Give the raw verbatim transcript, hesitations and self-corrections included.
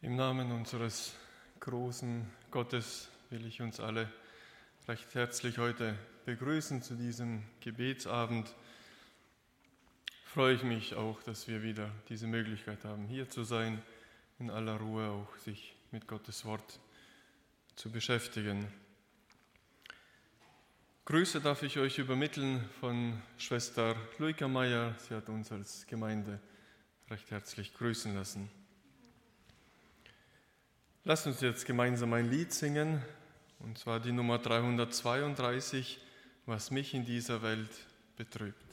Im Namen unseres großen Gottes will ich uns alle recht herzlich heute begrüßen zu diesem Gebetsabend. Freue ich mich auch, dass wir wieder diese Möglichkeit haben, hier zu sein, in aller Ruhe auch sich mit Gottes Wort zu beschäftigen. Grüße darf ich euch übermitteln von Schwester Luika Meyer. Sie hat uns als Gemeinde recht herzlich grüßen lassen. Lasst uns jetzt gemeinsam ein Lied singen, und zwar die Nummer dreihundertzweiunddreißig, was mich in dieser Welt betrübt.